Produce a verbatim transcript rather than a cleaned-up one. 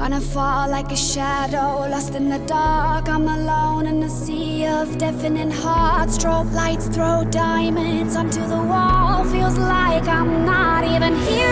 Gonna fall like a shadow, lost in the dark. I'm alone in a sea of deafening hearts. Strobe lights throw diamonds onto the wall. Feels like I'm not even here